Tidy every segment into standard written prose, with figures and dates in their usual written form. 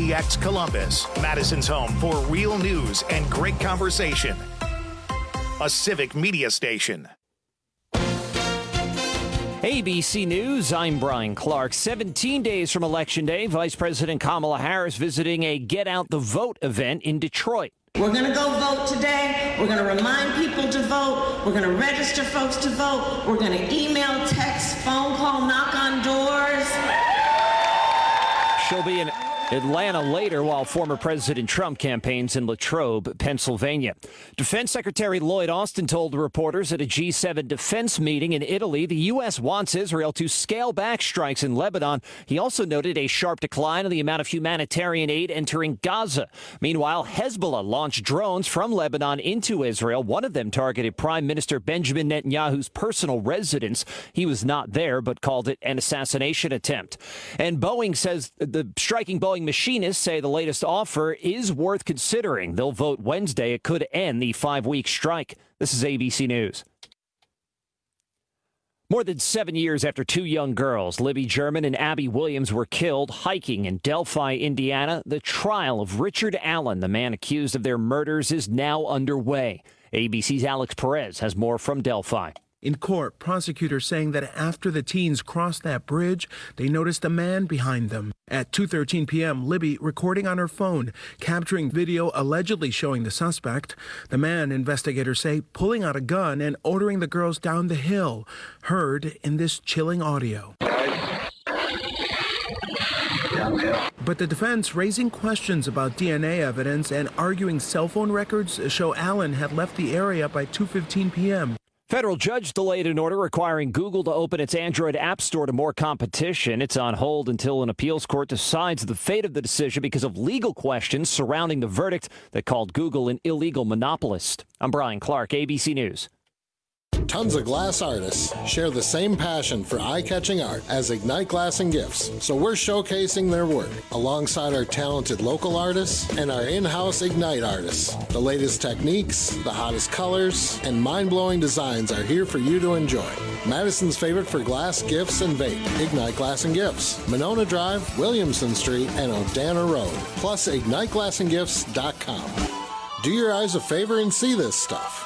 WMDX Columbus, Madison's home for real news and great conversation. A civic media station. ABC News, I'm Brian Clark. 17 days from Election Day, Vice President Kamala Harris visiting a Get Out the Vote event in Detroit. We're going to go vote today. We're going to remind people to vote. We're going to register folks to vote. We're going to email, text, phone call, knock on doors. She'll be in Atlanta later while former President Trump campaigns in Latrobe, Pennsylvania. Defense Secretary Lloyd Austin told reporters at a G7 defense meeting in Italy the U.S. wants Israel to scale back strikes in Lebanon. He also noted a sharp decline in the amount of humanitarian aid entering Gaza. Meanwhile, Hezbollah launched drones from Lebanon into Israel. One of them targeted Prime Minister Benjamin Netanyahu's personal residence. He was not there, but called it an assassination attempt. And Boeing says the striking Boeing machinists say the latest offer is worth considering. They'll vote Wednesday. It could end the 5-week strike. This is ABC News. More than 7 years after two young girls, Libby German and Abby Williams, were killed hiking in Delphi, Indiana, the trial of Richard Allen, the man accused of their murders, is now underway. ABC's Alex Perez has more from Delphi. In court, prosecutors saying that after the teens crossed that bridge, they noticed a man behind them. At 2:13 p.m., Libby recording on her phone, capturing video allegedly showing the suspect. The man, investigators say, pulling out a gun and ordering the girls down the hill, heard in this chilling audio. But the defense raising questions about DNA evidence and arguing cell phone records show Allen had left the area by 2:15 p.m. Federal judge delayed an order requiring Google to open its Android app store to more competition. It's on hold until an appeals court decides the fate of the decision because of legal questions surrounding the verdict that called Google an illegal monopolist. I'm Brian Clark, ABC News. Tons of glass artists share the same passion for eye-catching art as Ignite Glass and Gifts, so we're showcasing their work alongside our talented local artists and our in-house Ignite artists. The latest techniques, the hottest colors, and mind-blowing designs are here for you to enjoy. Madison's favorite for glass, gifts, and vape, Ignite Glass and Gifts, Monona Drive, Williamson Street, and Odana Road, plus IgniteGlassandGifts.com. Do your eyes a favor and see this stuff.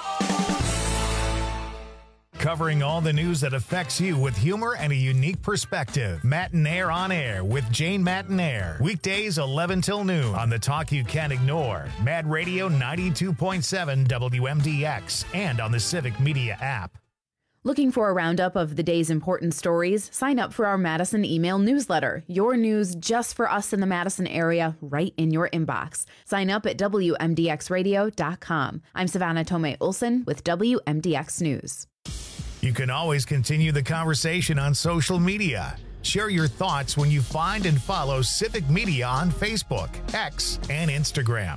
Covering all the news that affects you with humor and a unique perspective. Matinaire on Air with Jane Matinaire. Weekdays 11 till noon on the talk you can't ignore. Mad Radio 92.7 WMDX and on the Civic Media app. Looking for a roundup of the day's important stories? Sign up for our Madison email newsletter. Your news just for us in the Madison area, right in your inbox. Sign up at WMDXradio.com. I'm Savannah Tomei Olson with WMDX News. You can always continue the conversation on social media. Share your thoughts when you find and follow Civic Media on Facebook, X, and Instagram.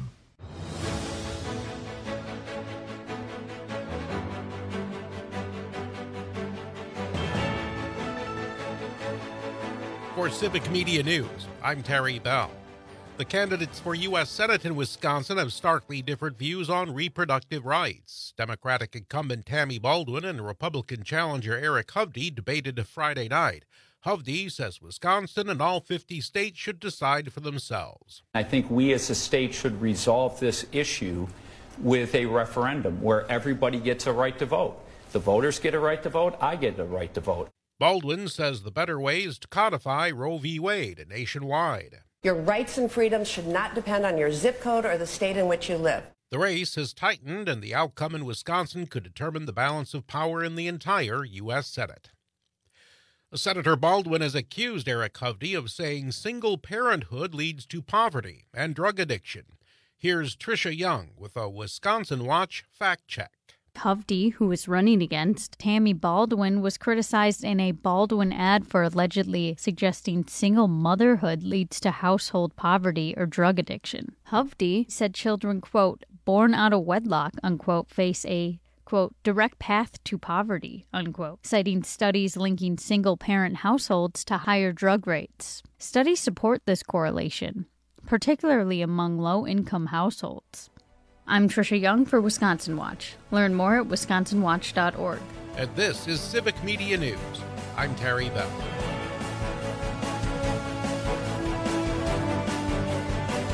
For Civic Media News, I'm Terry Bell. The candidates for U.S. Senate in Wisconsin have starkly different views on reproductive rights. Democratic incumbent Tammy Baldwin and Republican challenger Eric Hovde debated Friday night. Hovde says Wisconsin and all 50 states should decide for themselves. I think we as a state should resolve this issue with a referendum where everybody gets a right to vote. The voters get a right to vote. I get a right to vote. Baldwin says the better way is to codify Roe v. Wade nationwide. Your rights and freedoms should not depend on your zip code or the state in which you live. The race has tightened, and the outcome in Wisconsin could determine the balance of power in the entire U.S. Senate. Senator Baldwin has accused Eric Hovde of saying single parenthood leads to poverty and drug addiction. Here's Tricia Young with a Wisconsin Watch fact check. Hovde, who was running against Tammy Baldwin, was criticized in a Baldwin ad for allegedly suggesting single motherhood leads to household poverty or drug addiction. Hovde said children, quote, born out of wedlock, unquote, face a, quote, direct path to poverty, unquote, citing studies linking single-parent households to higher drug rates. Studies support this correlation, particularly among low-income households. I'm Tricia Young for Wisconsin Watch. Learn more at wisconsinwatch.org. And this is Civic Media News. I'm Terry Bell.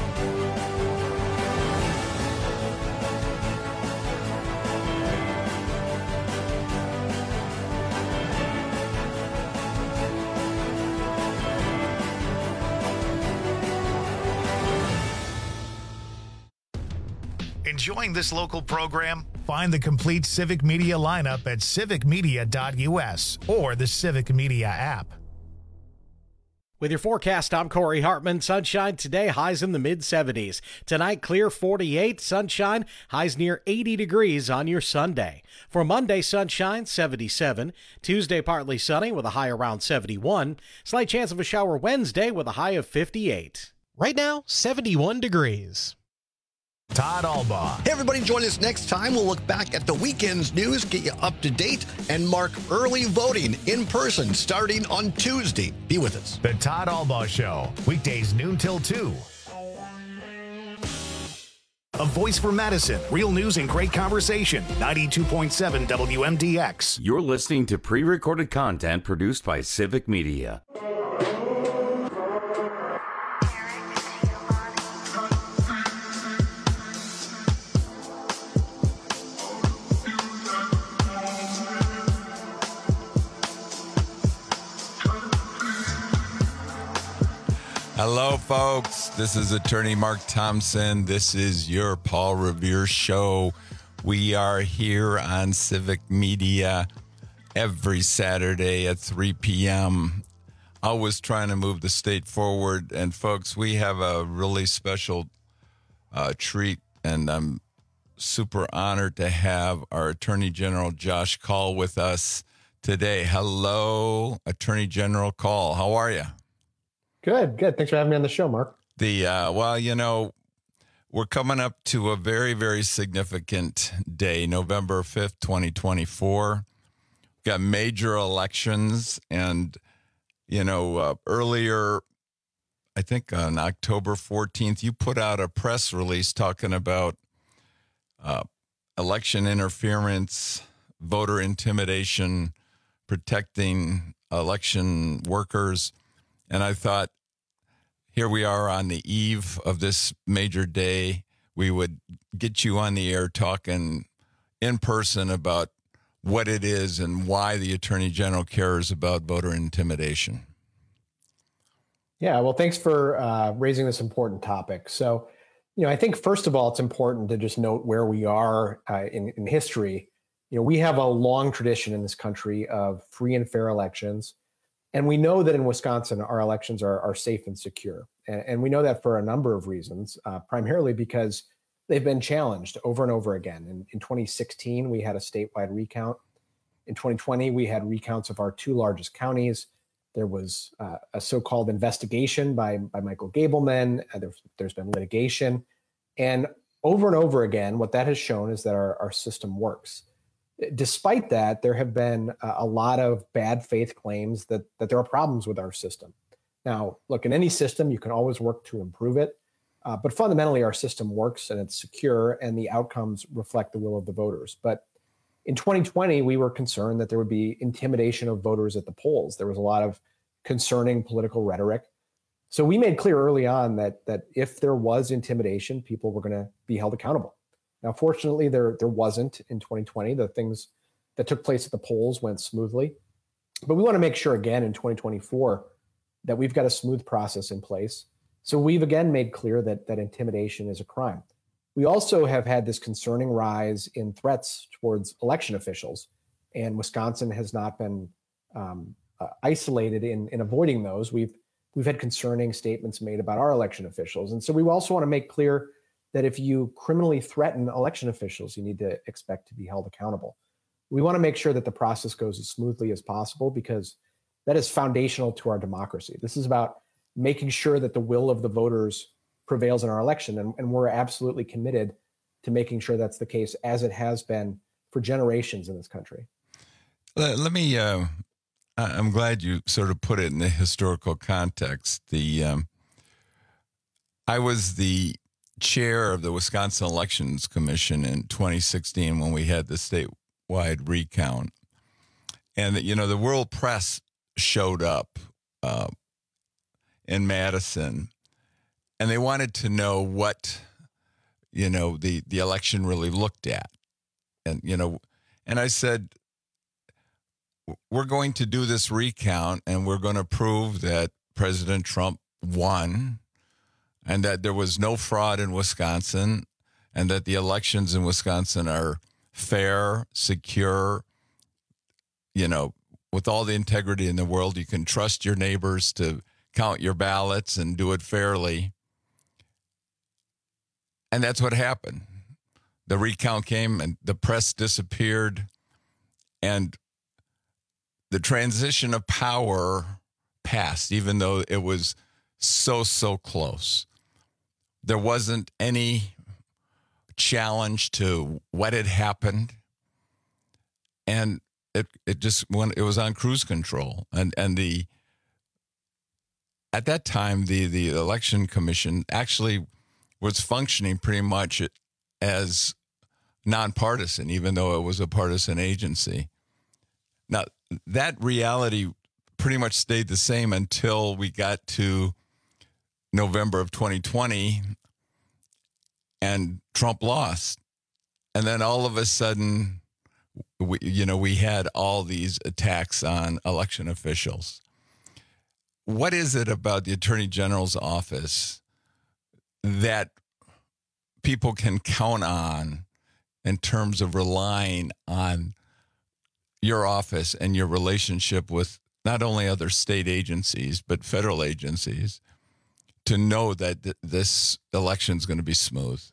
enjoying this local program? Find the complete Civic Media lineup at civicmedia.us or the Civic Media app. With your forecast, I'm Corey Hartman. Sunshine today, highs in the mid-70s. Tonight, clear 48, sunshine, highs near 80 degrees on your Sunday. For Monday, sunshine, 77. Tuesday, partly sunny with a high around 71. Slight chance of a shower Wednesday with a high of 58. Right now, 71 degrees. Todd Albaugh. Hey, everybody, join us next time. We'll look back at the weekend's news, get you up to date, and mark early voting in person starting on Tuesday. Be with us. The Todd Albaugh Show, weekdays noon till 2. A voice for Madison, real news and great conversation. 92.7 WMDX. You're listening to pre-recorded content produced by Civic Media. Hello, folks. This is Attorney Mark Thompson. This is your Paul Revere Show. We are here on Civic Media every Saturday at 3 p.m. Always trying to move the state forward. And, folks, we have a really special treat, and I'm super honored to have our Attorney General Josh Kaul with us today. Hello, Attorney General Kaul. How are you? Good. Thanks for having me on the show, Mark. Well, you know, we're coming up to a very, very significant day, November 5th, 2024. We've got major elections, and, you know, earlier, I think on October 14th, you put out a press release talking about election interference, voter intimidation, protecting election workers. And I thought, here we are on the eve of this major day. We would get you on the air talking in person about what it is and why the Attorney General cares about voter intimidation. Yeah, well, thanks for raising this important topic. So, you know, I think, first of all, it's important to just note where we are in history. You know, we have a long tradition in this country of free and fair elections. And we know that in Wisconsin, our elections are safe and secure. And we know that for a number of reasons, primarily because they've been challenged over and over again. In 2016, we had a statewide recount. In 2020, we had recounts of our two largest counties. There was a so-called investigation by Michael Gableman. There's been litigation. And over again, what that has shown is that our system works. Despite that, there have been a lot of bad faith claims that there are problems with our system. Now, look, in any system, you can always work to improve it. But fundamentally, our system works and it's secure, and the outcomes reflect the will of the voters. But in 2020, we were concerned that there would be intimidation of voters at the polls. There was a lot of concerning political rhetoric. So we made clear early on that if there was intimidation, people were going to be held accountable. Now, fortunately, there wasn't in 2020. The things that took place at the polls went smoothly. But we want to make sure again in 2024 that we've got a smooth process in place. So we've again made clear that intimidation is a crime. We also have had this concerning rise in threats towards election officials, and Wisconsin has not been isolated in avoiding those. We've had concerning statements made about our election officials. And so we also want to make clear that if you criminally threaten election officials, you need to expect to be held accountable. We want to make sure that the process goes as smoothly as possible because that is foundational to our democracy. This is about making sure that the will of the voters prevails in our election. And we're absolutely committed to making sure that's the case, as it has been for generations in this country. Let me, I'm glad you sort of put it in the historical context. I was the chair of the Wisconsin Elections Commission in 2016 when we had the statewide recount. And, you know, the world press showed up in Madison, and they wanted to know what, you know, the election really looked at. And, you know, and I said, we're going to do this recount, and we're going to prove that President Trump won and that there was no fraud in Wisconsin and that the elections in Wisconsin are fair, secure, with all the integrity in the world. You can trust your neighbors to count your ballots and do it fairly. And that's what happened. The recount came and the press disappeared, and the transition of power passed, even though it was so close. There wasn't any challenge to what had happened, and it just went. It was on cruise control, and at that time the election commission actually was functioning pretty much as nonpartisan, even though it was a partisan agency. Now, that reality pretty much stayed the same until we got to November of 2020 and Trump lost. And then all of a sudden, we had all these attacks on election officials. What is it about the Attorney General's office that people can count on in terms of relying on your office and your relationship with not only other state agencies, but federal agencies, to know that this election is going to be smooth?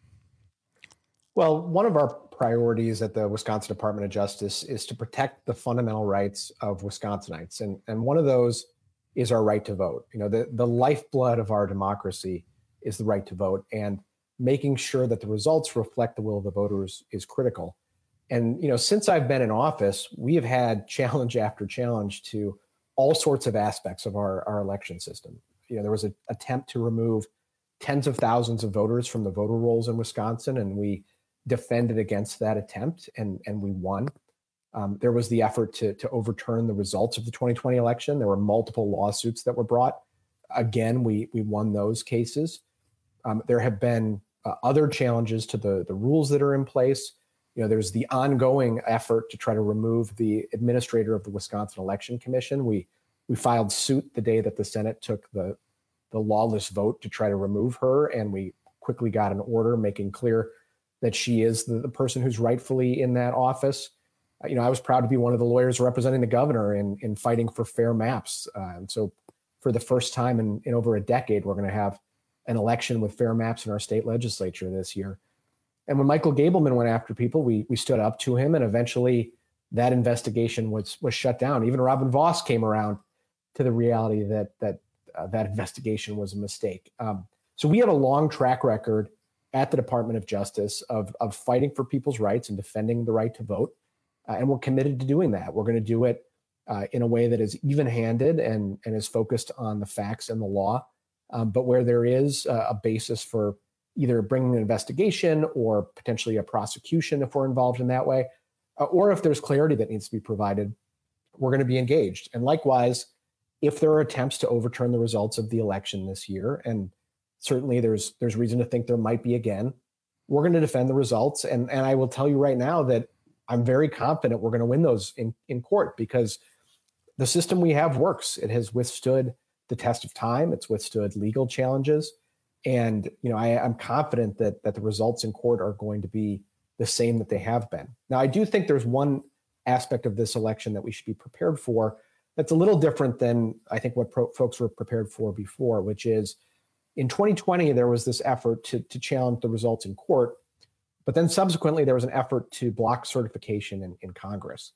Well, one of our priorities at the Wisconsin Department of Justice is to protect the fundamental rights of Wisconsinites. And one of those is our right to vote. The lifeblood of our democracy is the right to vote. And making sure that the results reflect the will of the voters is critical. And, since I've been in office, we have had challenge after challenge to all sorts of aspects of our election system. There was an attempt to remove tens of thousands of voters from the voter rolls in Wisconsin, and we defended against that attempt, and we won. There was the effort to overturn the results of the 2020 election. There were multiple lawsuits that were brought. Again, we won those cases. There have been other challenges to the rules that are in place. There's the ongoing effort to try to remove the administrator of the Wisconsin Election Commission. We filed suit the day that the Senate took the lawless vote to try to remove her, and we quickly got an order making clear that she is the person who's rightfully in that office. I was proud to be one of the lawyers representing the governor in fighting for fair maps. And so for the first time in over a decade, we're going to have an election with fair maps in our state legislature this year. And when Michael Gableman went after people, we stood up to him, and eventually that investigation was shut down. Even Robin Vos came around to the reality that investigation was a mistake. So we have a long track record at the Department of Justice of fighting for people's rights and defending the right to vote. And we're committed to doing that. We're going to do it in a way that is even-handed and is focused on the facts and the law. But where there is a basis for either bringing an investigation or potentially a prosecution if we're involved in that way, or if there's clarity that needs to be provided, we're going to be engaged. And likewise, if there are attempts to overturn the results of the election this year, and certainly there's reason to think there might be again, we're going to defend the results. And I will tell you right now that I'm very confident we're going to win those in court, because the system we have works. It has withstood the test of time. It's withstood legal challenges. And, I'm confident that the results in court are going to be the same that they have been. Now, I do think there's one aspect of this election that we should be prepared for that's a little different than I think what folks were prepared for before, which is in 2020, there was this effort to challenge the results in court. But then subsequently, there was an effort to block certification in Congress.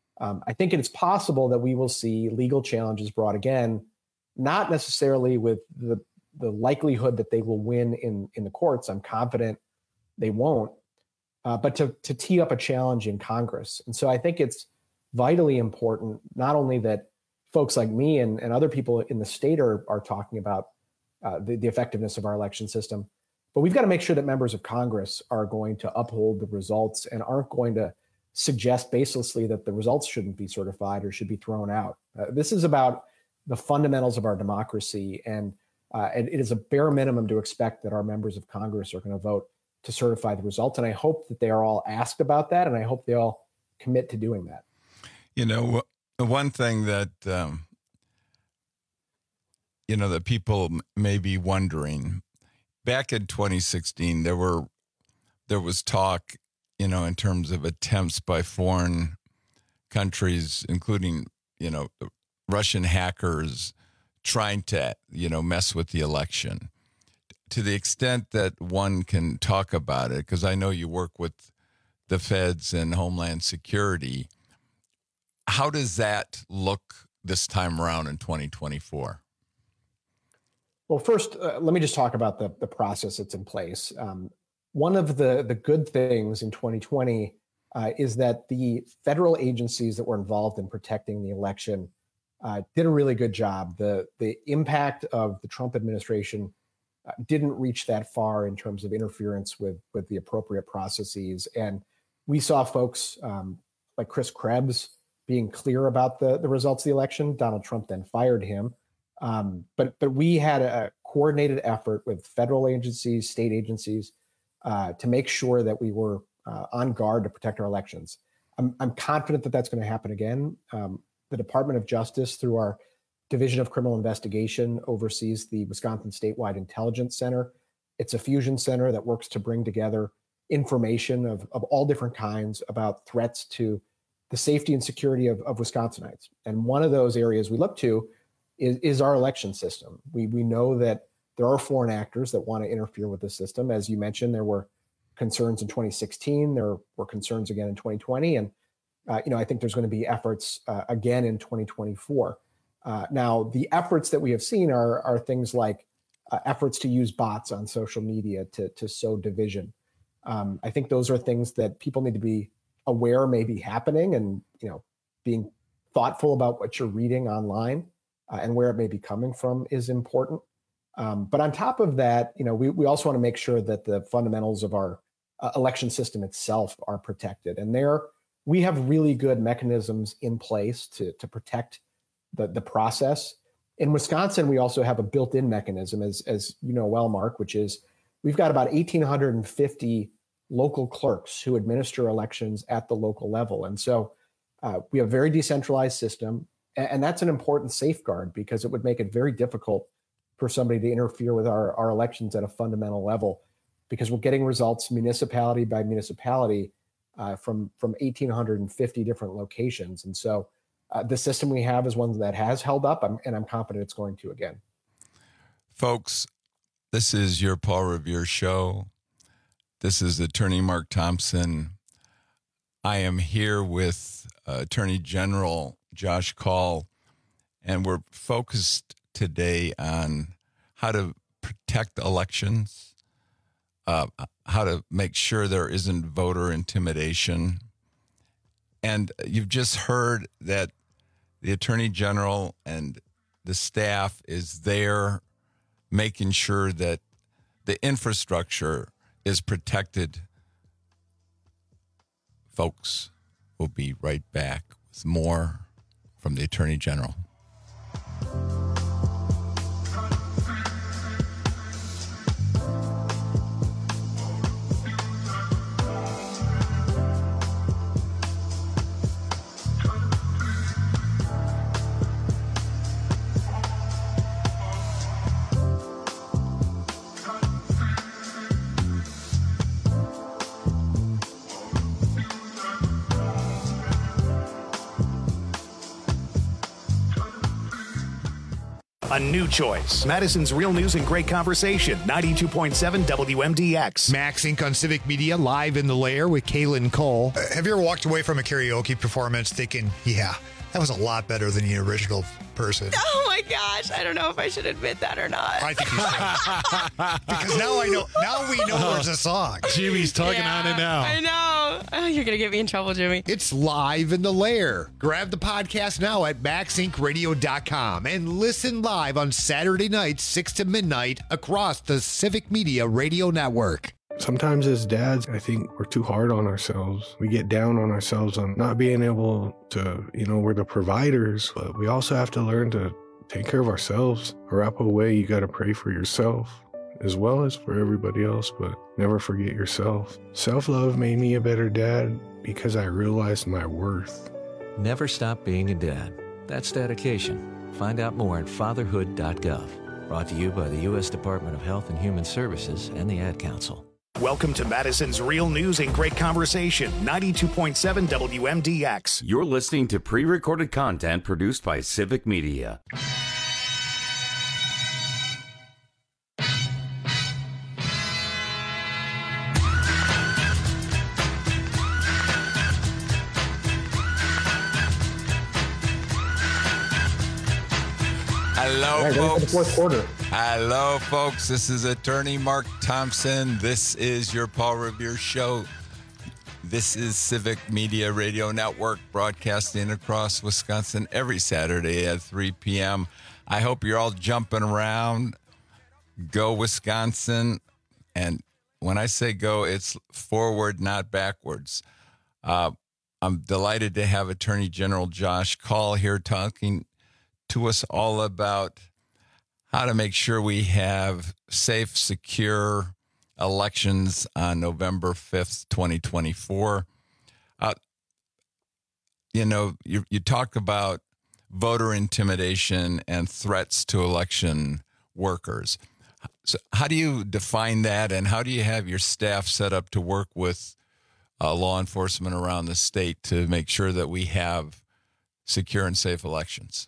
I think it's possible that we will see legal challenges brought again, not necessarily with the likelihood that they will win in the courts. I'm confident they won't, but to tee up a challenge in Congress. And so I think it's vitally important, not only that folks like me and other people in the state are talking about the effectiveness of our election system, but we've got to make sure that members of Congress are going to uphold the results and aren't going to suggest baselessly that the results shouldn't be certified or should be thrown out. This is about the fundamentals of our democracy, and it is a bare minimum to expect that our members of Congress are going to vote to certify the results. And I hope that they are all asked about that, and I hope they all commit to doing that. One thing that, that people may be wondering, back in 2016, there were there was talk, in terms of attempts by foreign countries, including, Russian hackers trying to, mess with the election. To the extent that one can talk about it, because I know you work with the feds and Homeland Security, how does that look this time around in 2024? Well, first, let me just talk about the process that's in place. One of the good things in 2020 is that the federal agencies that were involved in protecting the election did a really good job. The impact of the Trump administration didn't reach that far in terms of interference with the appropriate processes. And we saw folks like Chris Krebs being clear about the results of the election. Donald Trump then fired him. But we had a coordinated effort with federal agencies, state agencies, to make sure that we were on guard to protect our elections. I'm confident that that's going to happen again. The Department of Justice, through our Division of Criminal Investigation, oversees the Wisconsin Statewide Intelligence Center. It's a fusion center that works to bring together information of all different kinds about threats to the safety and security of Wisconsinites. And one of those areas we look to is our election system. We know that there are foreign actors that want to interfere with the system. As you mentioned, there were concerns in 2016. There were concerns again in 2020. And, I think there's going to be efforts again in 2024. Now, the efforts that we have seen are things like efforts to use bots on social media to sow division. I think those are things that people need to be aware may be happening, and being thoughtful about what you're reading online and where it may be coming from is important. But on top of that, we also want to make sure that the fundamentals of our election system itself are protected. And there we have really good mechanisms in place to protect the process. In Wisconsin, we also have a built-in mechanism, as you know well, Mark, which is we've got about 1,850 local clerks who administer elections at the local level. And so we have a very decentralized system. And that's an important safeguard, because it would make it very difficult for somebody to interfere with our elections at a fundamental level, because we're getting results municipality by municipality from 1,850 different locations. And so the system we have is one that has held up, and I'm confident it's going to again. Folks, this is your Paul Revere Show. This is Attorney Mark Thompson. I am here with Attorney General Josh Kaul, and we're focused today on how to protect elections, how to make sure there isn't voter intimidation. And you've just heard that the Attorney General and the staff is there making sure that the infrastructure is protected. Folks, we'll be right back with more from the Attorney General. A new choice. Madison's real news and great conversation. 92.7 WMDX. Max Inc. on Civic Media, live in the lair with Kaylin Cole. Have you ever walked away from a karaoke performance thinking, yeah, that was a lot better than the original person? Oh my gosh, I don't know if I should admit that or not. I think you should. Because now we know there's a song. Jimmy's talking on it now. I know. Oh, you're going to get me in trouble, Jimmy. It's live in the lair. Grab the podcast now at maxincradio.com and listen live on Saturday nights, 6 to midnight, across the Civic Media Radio Network. Sometimes as dads, I think we're too hard on ourselves. We get down on ourselves on not being able to, we're the providers, but we also have to learn to take care of ourselves. Arapaho way, you got to pray for yourself as well as for everybody else, but never forget yourself. Self-love made me a better dad because I realized my worth. Never stop being a dad. That's dedication. Find out more at fatherhood.gov. Brought to you by the U.S. Department of Health and Human Services and the Ad Council. Welcome to Madison's real news and great conversation, 92.7 WMDX. You're listening to pre-recorded content produced by Civic Media. Hello, right, folks. The fourth quarter. Hello, folks. This is attorney Mark Thompson. This is your Paul Revere Show. This is Civic Media Radio Network, broadcasting across Wisconsin every Saturday at 3 p.m. I hope you're all jumping around. Go Wisconsin. And when I say go, it's forward, not backwards. I'm delighted to have Attorney General Josh Kaul here talking to us all about how to make sure we have safe, secure elections on November 5th, 2024. You talk about voter intimidation and threats to election workers. So how do you define that, and how do you have your staff set up to work with law enforcement around the state to make sure that we have secure and safe elections?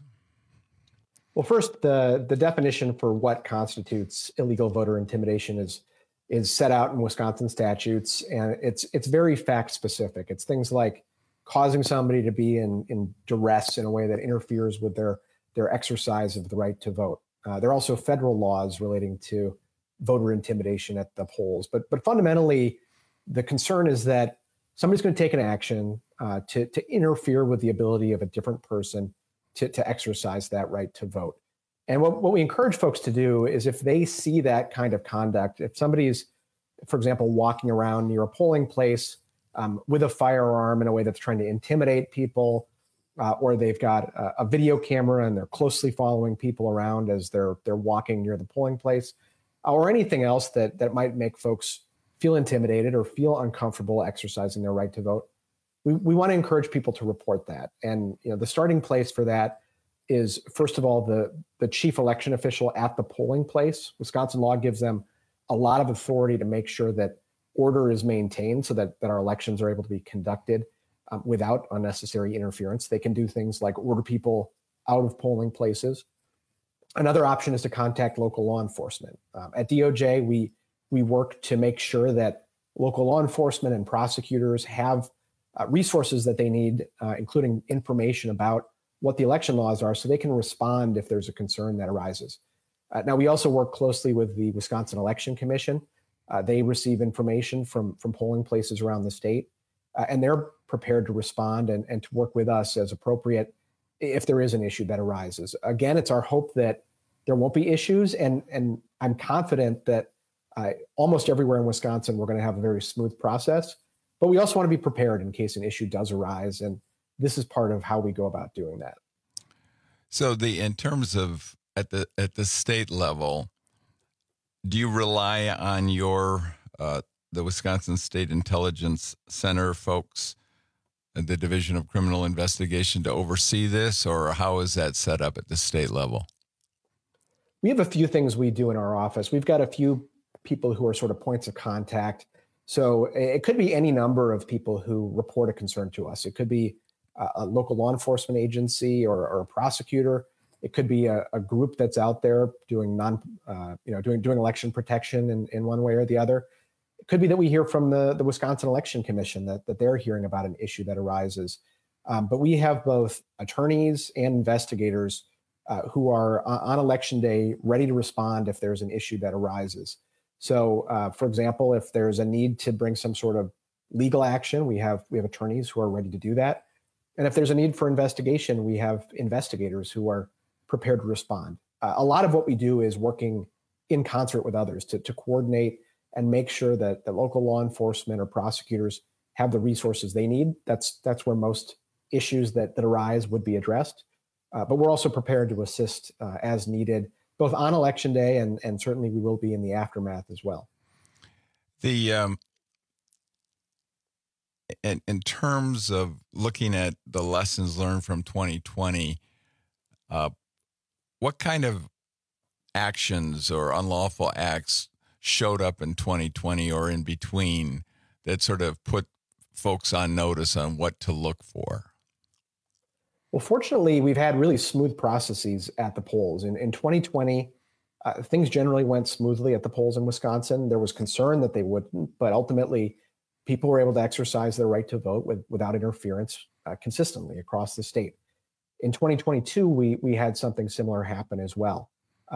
Well, first, the definition for what constitutes illegal voter intimidation is set out in Wisconsin statutes, and it's very fact specific. It's things like causing somebody to be in duress in a way that interferes with their exercise of the right to vote. There are also federal laws relating to voter intimidation at the polls, but fundamentally, the concern is that somebody's going to take an action to interfere with the ability of a different person to exercise that right to vote. And what we encourage folks to do is, if they see that kind of conduct, if somebody's, for example, walking around near a polling place with a firearm in a way that's trying to intimidate people, or they've got a video camera and they're closely following people around as they're walking near the polling place, or anything else that might make folks feel intimidated or feel uncomfortable exercising their right to vote, we want to encourage people to report that. And the starting place for that is, first of all, the chief election official at the polling place. Wisconsin law gives them a lot of authority to make sure that order is maintained so that our elections are able to be conducted without unnecessary interference. They can do things like order people out of polling places. Another option is to contact local law enforcement. At DOJ, we work to make sure that local law enforcement and prosecutors have resources that they need, including information about what the election laws are, so they can respond if there's a concern that arises. Now, we also work closely with the Wisconsin Election Commission. They receive information from polling places around the state, and they're prepared to respond and to work with us as appropriate if there is an issue that arises. Again, it's our hope that there won't be issues, and I'm confident that almost everywhere in Wisconsin, we're going to have a very smooth process. But we also want to be prepared in case an issue does arise, and this is part of how we go about doing that. So, in terms of at the state level, do you rely on the Wisconsin State Intelligence Center folks, the Division of Criminal Investigation, to oversee this, or how is that set up at the state level? We have a few things we do in our office. We've got a few people who are sort of points of contact. So it could be any number of people who report a concern to us. It could be a local law enforcement agency or a prosecutor. It could be a group that's out there doing doing election protection in one way or the other. It could be that we hear from the Wisconsin Election Commission that they're hearing about an issue that arises. But we have both attorneys and investigators who are on election day ready to respond if there's an issue that arises. So, for example, if there's a need to bring some sort of legal action, we have attorneys who are ready to do that. And if there's a need for investigation, we have investigators who are prepared to respond. A lot of what we do is working in concert with others to coordinate and make sure that the local law enforcement or prosecutors have the resources they need. That's where most issues that arise would be addressed. But we're also prepared to assist as needed, both on election day and certainly we will be in the aftermath as well. In terms of looking at the lessons learned from 2020, what kind of actions or unlawful acts showed up in 2020 or in between that sort of put folks on notice on what to look for? Well, fortunately, we've had really smooth processes at the polls. In 2020, things generally went smoothly at the polls in Wisconsin. There was concern that they wouldn't, but ultimately, people were able to exercise their right to vote without interference consistently across the state. In 2022, we had something similar happen as well.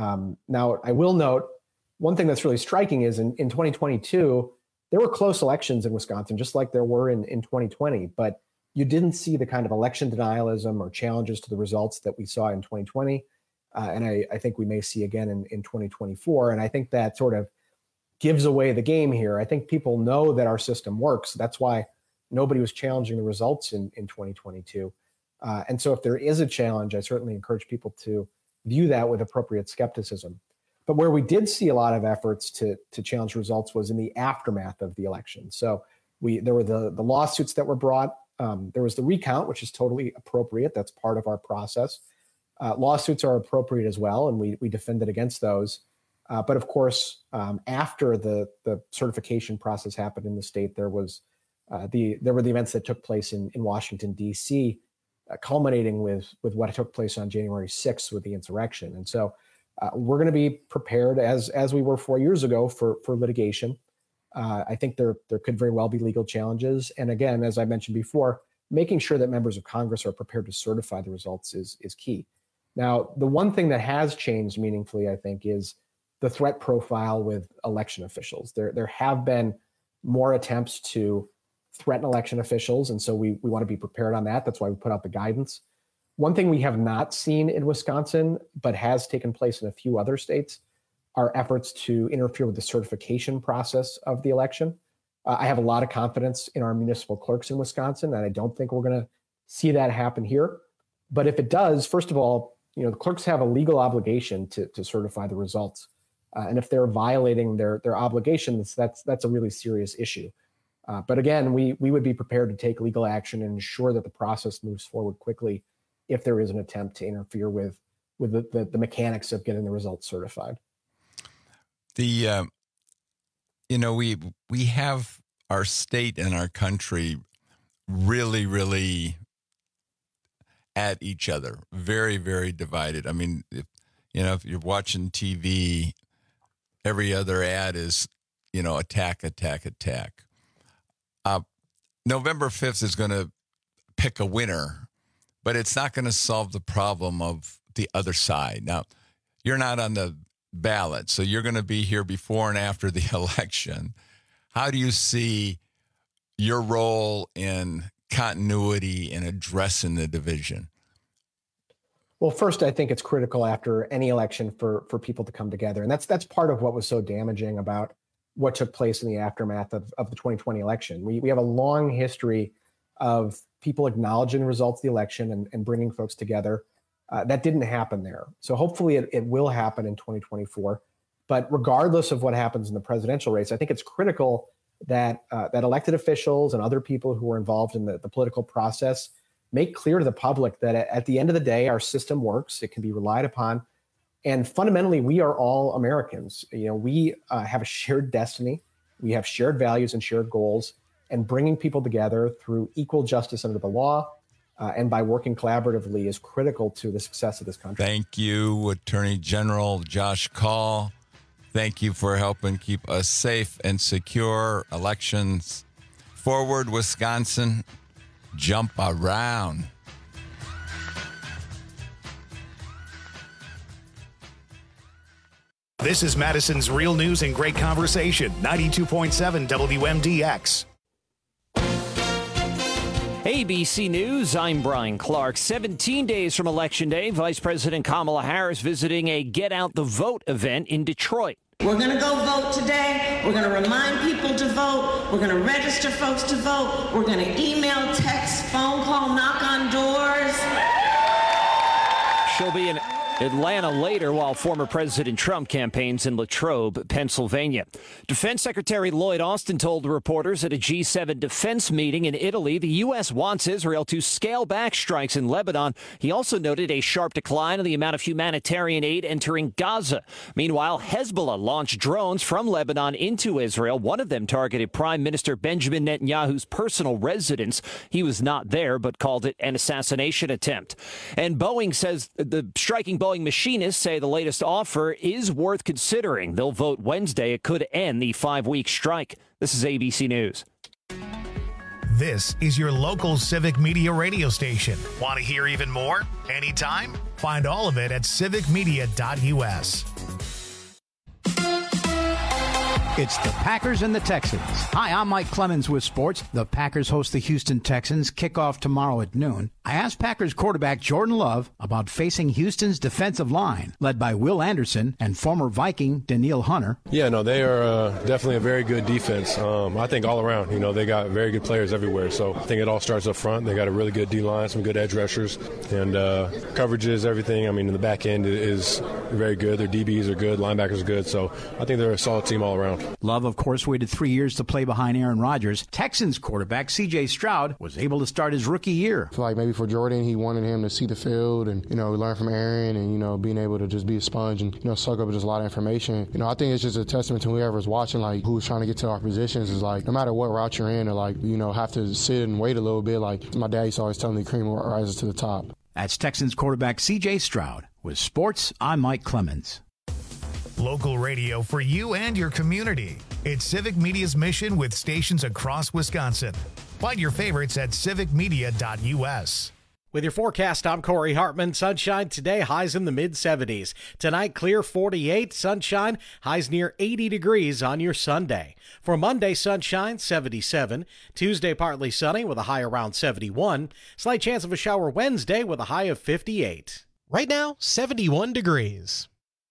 Now, I will note, one thing that's really striking is in 2022, there were close elections in Wisconsin, just like there were in 2020, but you didn't see the kind of election denialism or challenges to the results that we saw in 2020. And I think we may see again in 2024. And I think that sort of gives away the game here. I think people know that our system works. That's why nobody was challenging the results in 2022. And so if there is a challenge, I certainly encourage people to view that with appropriate skepticism. But where we did see a lot of efforts to challenge results was in the aftermath of the election. So there were the lawsuits that were brought. There was the recount, which is totally appropriate. That's part of our process. Lawsuits are appropriate as well, and we defended against those. But of course, after the certification process happened in the state, there were the events that took place in Washington, D.C., culminating with what took place on January 6th with the insurrection. And so we're going to be prepared as we were 4 years ago for litigation. I think there could very well be legal challenges. And again, as I mentioned before, making sure that members of Congress are prepared to certify the results is key. Now, the one thing that has changed meaningfully, I think, is the threat profile with election officials. There have been more attempts to threaten election officials, and so we want to be prepared on that. That's why we put out the guidance. One thing we have not seen in Wisconsin, but has taken place in a few other states, are efforts to interfere with the certification process of the election. I have a lot of confidence in our municipal clerks in Wisconsin, and I don't think we're going to see that happen here. But if it does, first of all, the clerks have a legal obligation to certify the results. And if they're violating their obligations, that's a really serious issue. But again, we would be prepared to take legal action and ensure that the process moves forward quickly if there is an attempt to interfere with the mechanics of getting the results certified. We have our state and our country really, really at each other, very, very divided. I mean, if you're watching TV, every other ad is, attack, attack, attack. November 5th is going to pick a winner, but it's not going to solve the problem of the other side. Now, you're not on the ballot, so you're going to be here before and after the election. How do you see your role in continuity in addressing the division? Well, first, I think it's critical after any election for people to come together. And that's part of what was so damaging about what took place in the aftermath of the 2020 election. We have a long history of people acknowledging the results of the election and bringing folks together. That didn't happen there. So hopefully it will happen in 2024. But regardless of what happens in the presidential race, I think it's critical that elected officials and other people who are involved in the political process make clear to the public that at the end of the day, our system works. It can be relied upon. And fundamentally, we are all Americans. We have a shared destiny. We have shared values and shared goals. And bringing people together through equal justice under the law and by working collaboratively is critical to the success of this country. Thank you, Attorney General Josh Kaul. Thank you for helping keep us safe and secure. Elections forward, Wisconsin. Jump around. This is Madison's Real News and Great Conversation, 92.7 WMDX. ABC News, I'm Brian Clark. 17 days from Election Day, Vice President Kamala Harris visiting a Get Out the Vote event in Detroit. We're going to go vote today. We're going to remind people to vote. We're going to register folks to vote. We're going to email, text, phone call, knock on doors. She'll be in Atlanta later, while former President Trump campaigns in Latrobe, Pennsylvania. Defense Secretary Lloyd Austin told reporters at a G7 defense meeting in Italy the U.S. wants Israel to scale back strikes in Lebanon. He also noted a sharp decline in the amount of humanitarian aid entering Gaza. Meanwhile, Hezbollah launched drones from Lebanon into Israel. One of them targeted Prime Minister Benjamin Netanyahu's personal residence. He was not there, but called it an assassination attempt. And Boeing says the striking Boeing machinists say the latest offer is worth considering. They'll vote Wednesday. It could end the 5-week strike. This is ABC News. This is your local Civic Media radio station. Want to hear even more? Anytime? Find all of it at civicmedia.us. It's the Packers and the Texans. Hi, I'm Mike Clemens with sports. The Packers host the Houston Texans. Kickoff tomorrow at noon. I asked Packers quarterback Jordan Love about facing Houston's defensive line, led by Will Anderson and former Viking Danielle Hunter. Yeah, no, they are definitely a very good defense. I think all around, they got very good players everywhere. So I think it all starts up front. They got a really good D-line, some good edge rushers, and coverages, everything. I mean, in the back end is very good. Their DBs are good, linebackers are good. So I think they're a solid team all around. Love, of course, waited 3 years to play behind Aaron Rodgers. Texans quarterback C.J. Stroud was able to start his rookie year. I feel like maybe for Jordan, he wanted him to see the field and, learn from Aaron and, being able to just be a sponge and, soak up just a lot of information. I think it's just a testament to whoever's watching, like, who's trying to get to our positions is like, no matter what route you're in or, like, have to sit and wait a little bit. Like, my dad used to always tell me, cream rises to the top. That's Texans quarterback C.J. Stroud. With sports, I'm Mike Clemens. Local radio for you and your community. It's Civic Media's mission with stations across Wisconsin. Find your favorites at civicmedia.us. With your forecast, I'm Corey Hartman. Sunshine today, highs in the mid-70s. Tonight, clear 48, sunshine, highs near 80 degrees on your Sunday. For Monday, sunshine, 77. Tuesday, partly sunny with a high around 71. Slight chance of a shower Wednesday with a high of 58. Right now, 71 degrees.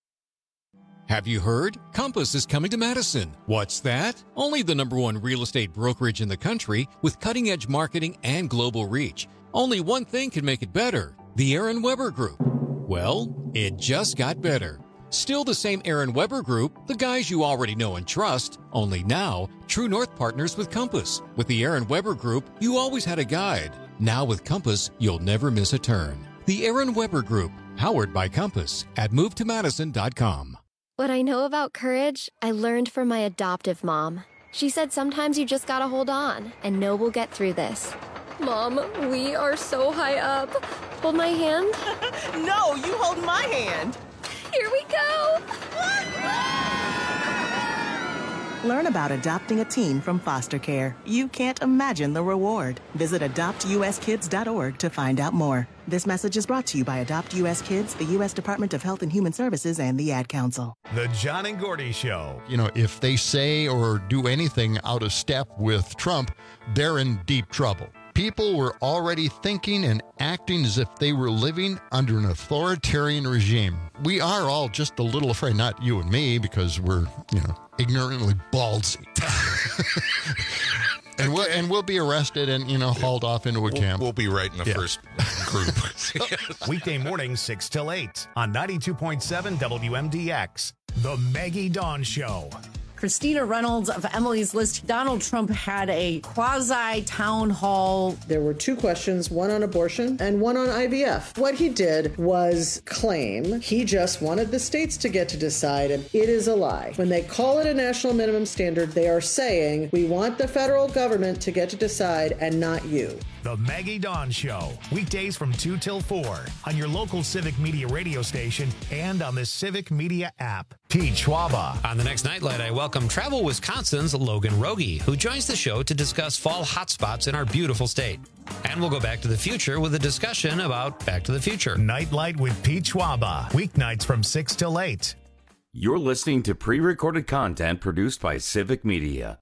Have you heard? Compass is coming to Madison. What's that? Only the #1 real estate brokerage in the country with cutting-edge marketing and global reach. Only one thing can make it better: the Aaron Weber Group. Well, it just got better. Still the same Aaron Weber Group, the guys you already know and trust, only now, True North partners with Compass. With the Aaron Weber Group, you always had a guide. Now with Compass, you'll never miss a turn. The Aaron Weber Group, powered by Compass, at movetomadison.com. What I know about courage, I learned from my adoptive mom. She said sometimes you just gotta hold on and know we'll get through this. Mom, we are so high up. Hold my hand. No, you hold my hand. Here we go. Learn about adopting a teen from foster care. You can't imagine the reward. Visit adoptuskids.org to find out more. This message is brought to you by Adopt U.S. Kids, the U.S. Department of Health and Human Services, and the Ad Council. The John and Gordy Show. If they say or do anything out of step with Trump, they're in deep trouble. People were already thinking and acting as if they were living under an authoritarian regime. We are all just a little afraid, not you and me, because we're, ignorantly ballsy. And we'll be arrested and, hauled off into a camp. We'll be right in the first group. Weekday mornings 6 till 8 on 92.7 WMDX. The Maggie Dawn Show. Christina Reynolds of Emily's List. Donald Trump had a quasi-town hall. There were two questions, one on abortion and one on IVF. What he did was claim he just wanted the states to get to decide, and it is a lie. When they call it a national minimum standard, they are saying, we want the federal government to get to decide and not you. The Maggie Dawn Show, weekdays from 2 till 4 on your local Civic Media radio station and on the Civic Media app. Pete Schwaba. On the next Nightlight, I welcome Travel Wisconsin's Logan Rogie, who joins the show to discuss fall hotspots in our beautiful state. And we'll go back to the future with a discussion about Back to the Future. Nightlight with Pete Schwaba, weeknights from 6 till 8. You're listening to pre-recorded content produced by Civic Media.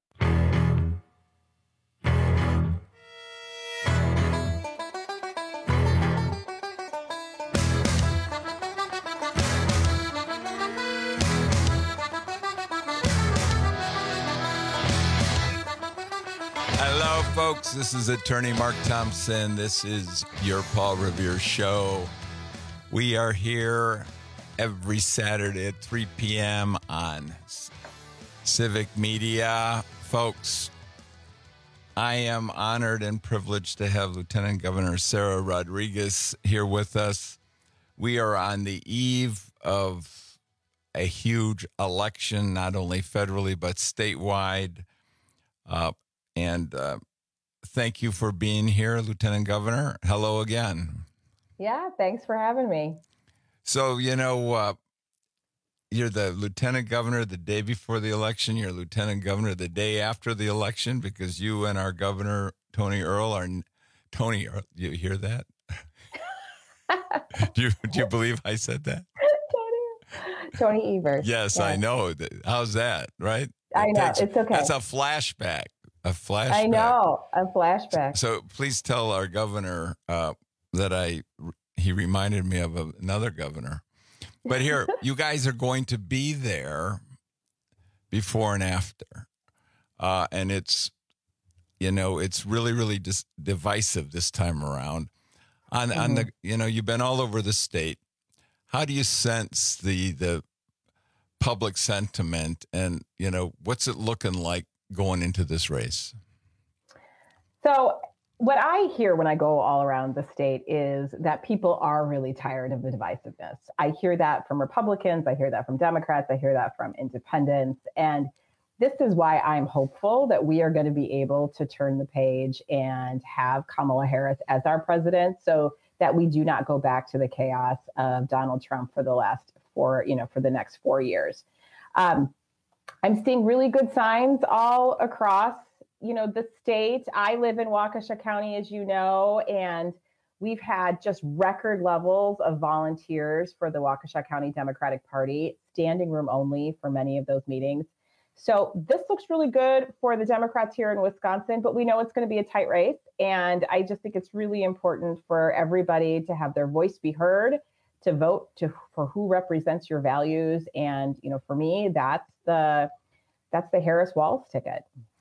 Hello, folks. This is attorney Mark Thompson. This is your Paul Revere Show. We are here every Saturday at 3 p.m. on Civic Media. Folks, I am honored and privileged to have Lieutenant Governor Sarah Rodriguez here with us. We are on the eve of a huge election, not only federally, but statewide. And thank you for being here, Lieutenant Governor. Hello again. Yeah, thanks for having me. So, you're the Lieutenant Governor the day before the election. You're Lieutenant Governor the day after the election because you and our Governor, Tony Earl, are... Tony Earl, you hear that? Do you believe I said that? Tony Evers. Yes, yeah. I know. How's that, right? I know. It's okay. That's a flashback. I know. A flashback. So please tell our governor that he reminded me of another governor. But here, you guys are going to be there before and after. And it's really, really divisive this time around. On the, you've been all over the state. How do you sense the public sentiment and, what's it looking like going into this race? So what I hear when I go all around the state is that people are really tired of the divisiveness. I hear that from Republicans. I hear that from Democrats. I hear that from independents. And this is why I'm hopeful that we are going to be able to turn the page and have Kamala Harris as our president so that we do not go back to the chaos of Donald Trump for the next 4 years. I'm seeing really good signs all across, the state. I live in Waukesha County, as you know, and we've had just record levels of volunteers for the Waukesha County Democratic Party, standing room only for many of those meetings. So this looks really good for the Democrats here in Wisconsin, but we know it's going to be a tight race. And I just think it's really important for everybody to have their voice be heard, to vote for who represents your values. And, for me, that's the Harris-Walz ticket.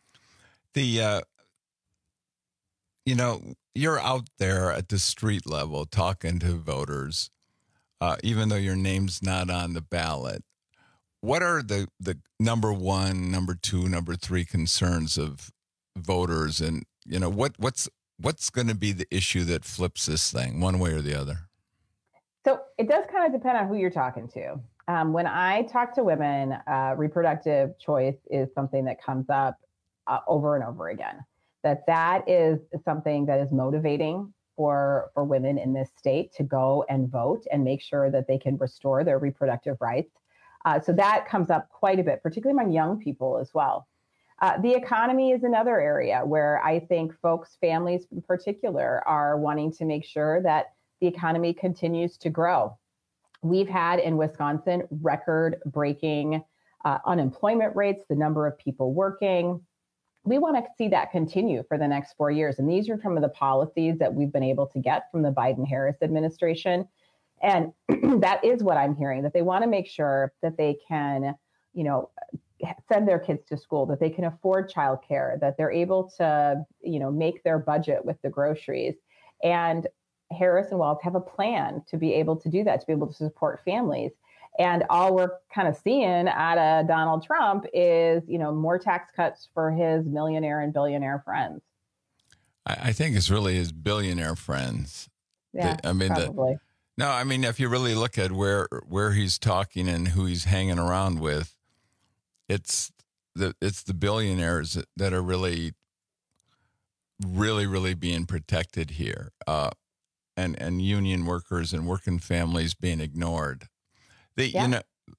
You're out there at the street level talking to voters, even though your name's not on the ballot. What are the number one, number two, number three concerns of voters? And, what's going to be the issue that flips this thing one way or the other? So it does kind of depend on who you're talking to. When I talk to women, reproductive choice is something that comes up over and over again. That is something that is motivating for women in this state to go and vote and make sure that they can restore their reproductive rights. So that comes up quite a bit, particularly among young people as well. The economy is another area where I think families in particular, are wanting to make sure that the economy continues to grow. We've had in Wisconsin record-breaking unemployment rates, the number of people working. We want to see that continue for the next 4 years. And these are some of the policies that we've been able to get from the Biden-Harris administration. And that is what I'm hearing, that they want to make sure that they can, send their kids to school, that they can afford childcare, that they're able to, make their budget with the groceries. And Harris and Walz have a plan to be able to do that, to be able to support families. And all we're kind of seeing out of Donald Trump is, more tax cuts for his millionaire and billionaire friends. I think it's really his billionaire friends. Yeah, probably. If you really look at where he's talking and who he's hanging around with, it's the billionaires that are really, really, really being protected here, and union workers and working families being ignored. I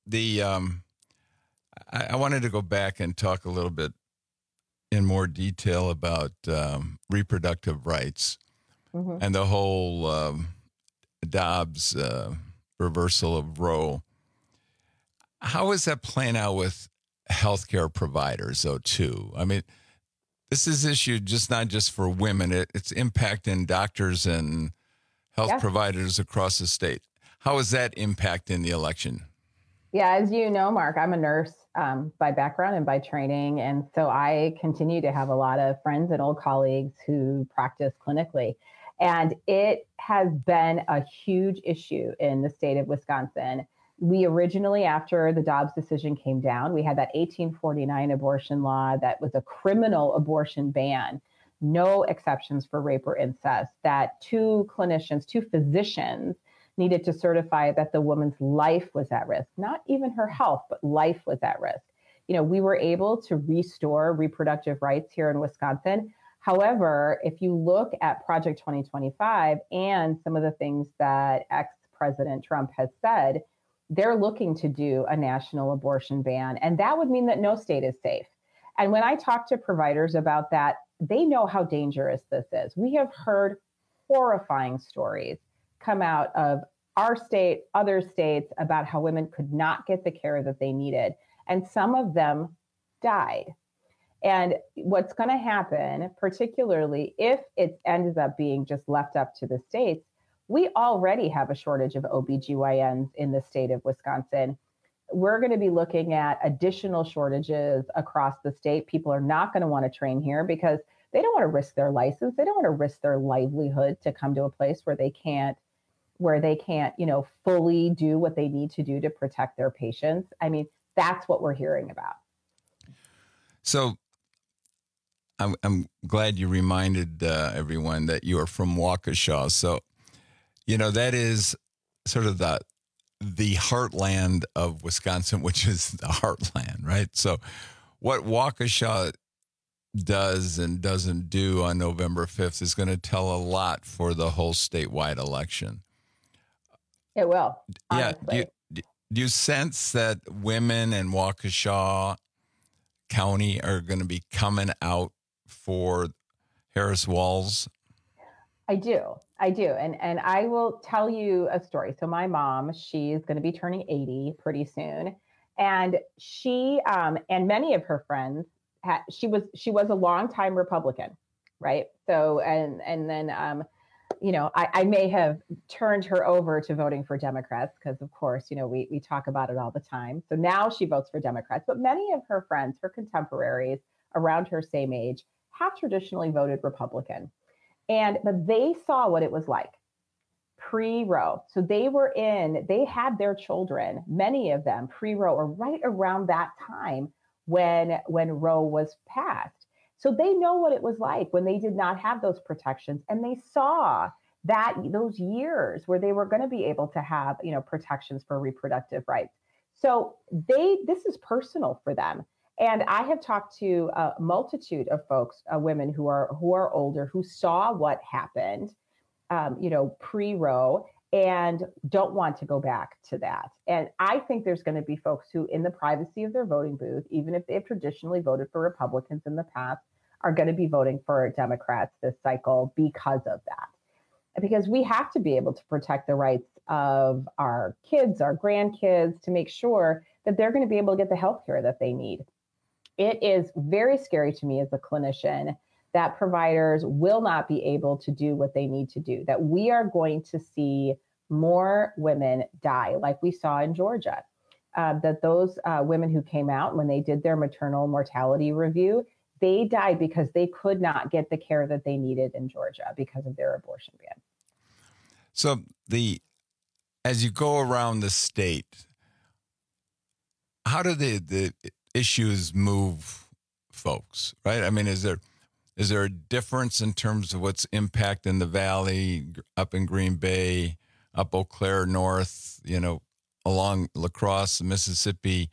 wanted to go back and talk a little bit in more detail about reproductive rights and the whole Dobbs reversal of Roe. How is that playing out with healthcare providers, though, too? This is issue not just for women. It's impacting doctors and health providers across the state. How is that impacting the election? Yeah, as you know, Mark, I'm a nurse by background and by training. And so I continue to have a lot of friends and old colleagues who practice clinically. And it has been a huge issue in the state of Wisconsin We originally, after the Dobbs decision came down, we had that 1849 abortion law that was a criminal abortion ban, no exceptions for rape or incest, that two physicians needed to certify that the woman's life was at risk, not even her health, but life was at risk. We were able to restore reproductive rights here in Wisconsin. However, if you look at Project 2025 and some of the things that ex-President Trump has said, they're looking to do a national abortion ban, and that would mean that no state is safe. And when I talk to providers about that, they know how dangerous this is. We have heard horrifying stories come out of our state, other states, about how women could not get the care that they needed. And some of them died. And what's going to happen, particularly if it ends up being just left up to the states, we already have a shortage of OBGYNs in the state of Wisconsin. We're going to be looking at additional shortages across the state. People are not going to want to train here because they don't want to risk their license. They don't want to risk their livelihood to come to a place where they can't, fully do what they need to do to protect their patients. I mean, that's what we're hearing about. So I'm glad you reminded everyone that you are from Waukesha. So, that is sort of the heartland of Wisconsin, which is the heartland, right? So what Waukesha does and doesn't do on November 5th is going to tell a lot for the whole statewide election. It will. Honestly. Yeah. Do you sense that women in Waukesha County are going to be coming out for Harris Walz? I do. And I will tell you a story. So my mom, she's going to be turning 80 pretty soon. And she and many of her friends, she was a longtime Republican, right? So, and then, I may have turned her over to voting for Democrats because, of course, we talk about it all the time. So now she votes for Democrats. But many of her friends, her contemporaries around her same age, have traditionally voted Republican. But they saw what it was like pre-Roe. So they had their children, many of them pre-Roe or right around that time when Roe was passed. So they know what it was like when they did not have those protections. And they saw that those years where they were going to be able to have, protections for reproductive rights. So this is personal for them. And I have talked to a multitude of folks, women who are older, who saw what happened, pre-Roe and don't want to go back to that. And I think there's going to be folks who, in the privacy of their voting booth, even if they've traditionally voted for Republicans in the past, are going to be voting for Democrats this cycle because of that. Because we have to be able to protect the rights of our kids, our grandkids, to make sure that they're going to be able to get the health care that they need. It is very scary to me as a clinician that providers will not be able to do what they need to do, that we are going to see more women die like we saw in Georgia, that those women who came out when they did their maternal mortality review, they died because they could not get the care that they needed in Georgia because of their abortion ban. So as you go around the state, how do the issues move folks, right? I mean, is there a difference in terms of what's impacting the Valley, up in Green Bay, up Eau Claire North, along La Crosse, Mississippi?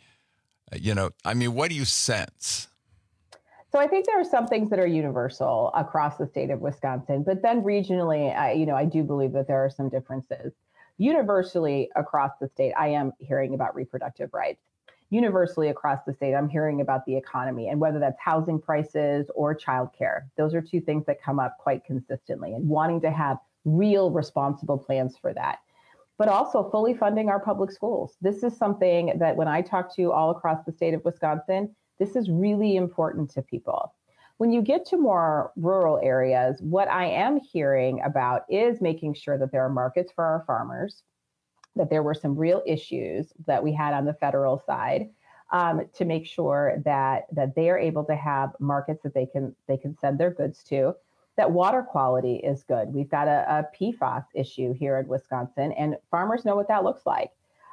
What do you sense? So I think there are some things that are universal across the state of Wisconsin, but then regionally, I do believe that there are some differences. Universally across the state, I am hearing about reproductive rights. Universally across the state, I'm hearing about the economy and whether that's housing prices or childcare. Those are two things that come up quite consistently, and wanting to have real responsible plans for that. But also fully funding our public schools. This is something that when I talk to all across the state of Wisconsin, this is really important to people. When you get to more rural areas, what I am hearing about is making sure that there are markets for our farmers, that there were some real issues that we had on the federal side to make sure that they are able to have markets that they can send their goods to, that water quality is good. We've got a PFAS issue here in Wisconsin, and farmers know what that looks like.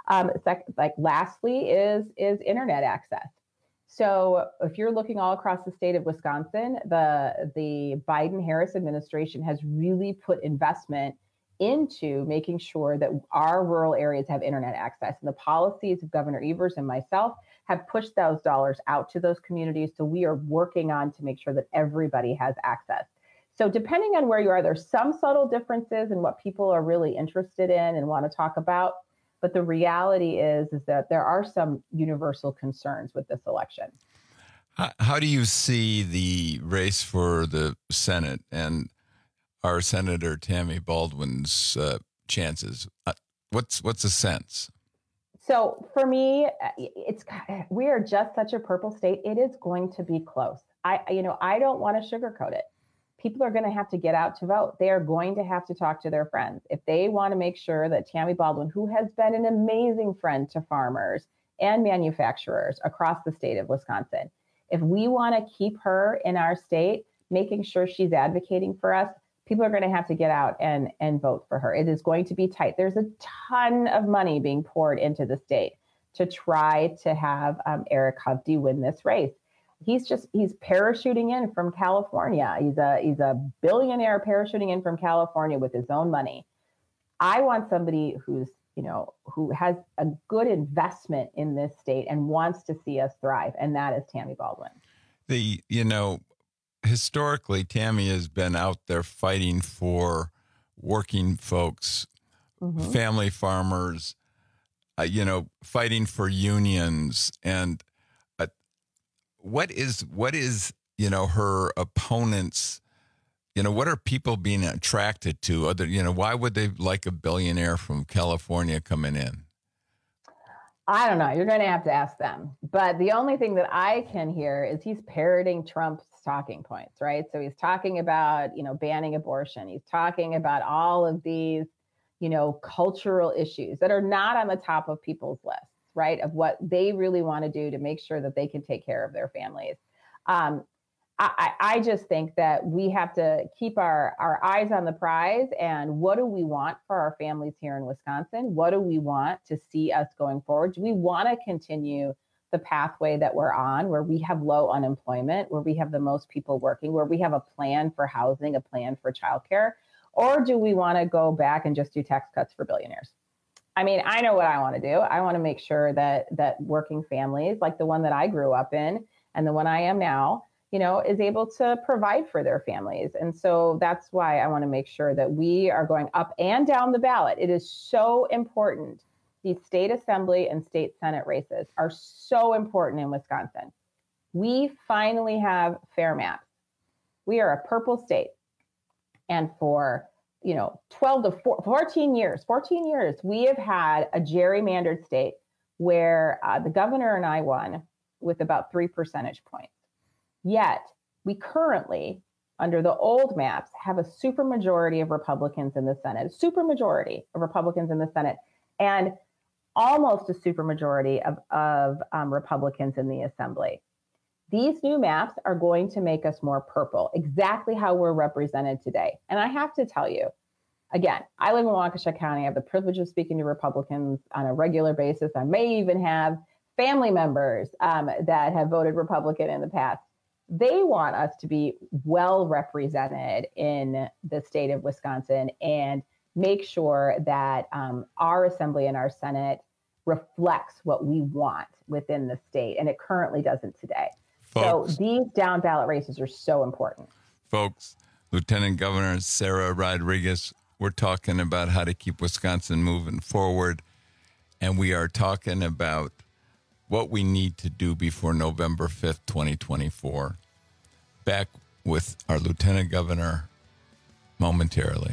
Lastly is internet access. So if you're looking all across the state of Wisconsin, the Biden-Harris administration has really put investment into making sure that our rural areas have internet access. And the policies of Governor Evers and myself have pushed those dollars out to those communities. So we are working on to make sure that everybody has access. So depending on where you are, there's some subtle differences in what people are really interested in and want to talk about. But the reality is that there are some universal concerns with this election. How do you see the race for the Senate and our Senator Tammy Baldwin's chances? What's the sense? So for me, we are just such a purple state. It is going to be close. I don't want to sugarcoat it. People are going to have to get out to vote. They are going to have to talk to their friends. If they want to make sure that Tammy Baldwin, who has been an amazing friend to farmers and manufacturers across the state of Wisconsin, if we want to keep her in our state, making sure she's advocating for us, people are going to have to get out and vote for her. It is going to be tight. There's a ton of money being poured into the state to try to have Eric Hovde win this race. He's parachuting in from California. He's a billionaire parachuting in from California with his own money. I want somebody who has a good investment in this state and wants to see us thrive, and that is Tammy Baldwin. Historically, Tammy has been out there fighting for working folks, family farmers, fighting for unions. And what is her opponents, what are people being attracted to? Why would they like a billionaire from California coming in? I don't know. You're going to have to ask them. But the only thing that I can hear is he's parroting Trump's talking points, right? So he's talking about, banning abortion. He's talking about all of these, cultural issues that are not on the top of people's lists, right? Of what they really want to do to make sure that they can take care of their families. I just think that we have to keep our eyes on the prize. And what do we want for our families here in Wisconsin? What do we want to see us going forward? Do we want to continue the pathway that we're on, where we have low unemployment, where we have the most people working, where we have a plan for housing, a plan for childcare? Or do we want to go back and just do tax cuts for billionaires? I mean, I know what I want to do. I want to make sure that working families, like the one that I grew up in and the one I am now, is able to provide for their families. And so that's why I want to make sure that we are going up and down the ballot. It is so important. These state assembly and state Senate races are so important in Wisconsin. We finally have fair maps. We are a purple state. And for 12 to 14 years, we have had a gerrymandered state where the governor and I won with about 3 percentage points. Yet we currently, under the old maps, have a supermajority of Republicans in the Senate, and almost a supermajority of Republicans in the Assembly. These new maps are going to make us more purple, exactly how we're represented today. And I have to tell you, again, I live in Waukesha County. I have the privilege of speaking to Republicans on a regular basis. I may even have family members that have voted Republican in the past. They want us to be well represented in the state of Wisconsin and make sure that our Assembly and our Senate reflects what we want within the state. And it currently doesn't today. Folks, so these down ballot races are so important. Folks, Lieutenant Governor Sarah Rodriguez, we're talking about how to keep Wisconsin moving forward. And we are talking about what we need to do before November 5th, 2024. Back with our Lieutenant Governor momentarily.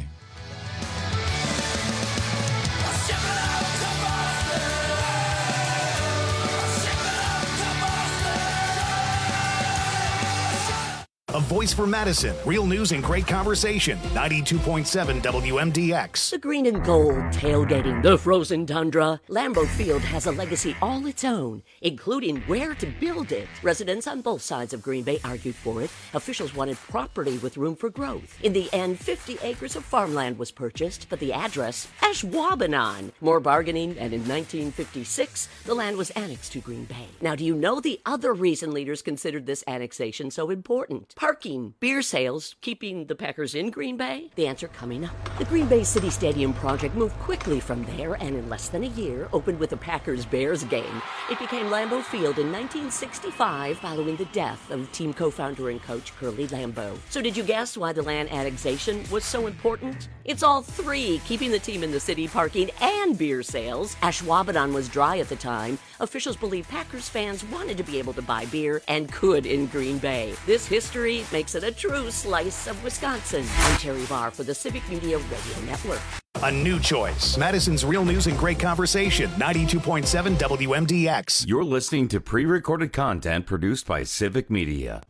A voice for Madison. Real news and great conversation. 92.7 WMDX. The green and gold tailgating the frozen tundra. Lambeau Field has a legacy all its own, including where to build it. Residents on both sides of Green Bay argued for it. Officials wanted property with room for growth. In the end, 50 acres of farmland was purchased, but the address, Ashwaubenon. More bargaining, and in 1956, the land was annexed to Green Bay. Now, do you know the other reason leaders considered this annexation so important? Parking, beer sales, keeping the Packers in Green Bay? The answer coming up. The Green Bay City Stadium project moved quickly from there and in less than a year opened with a Packers-Bears game. It became Lambeau Field in 1965 following the death of team co-founder and coach Curly Lambeau. So did you guess why the land annexation was so important? It's all three, keeping the team in the city, parking, and beer sales. Ashwaubenon was dry at the time. Officials believe Packers fans wanted to be able to buy beer and could in Green Bay. This history makes it a true slice of Wisconsin. I'm Terry Barr for the Civic Media Radio Network. A new choice. Madison's real news and great conversation. 92.7 WMDX. You're listening to pre-recorded content produced by Civic Media.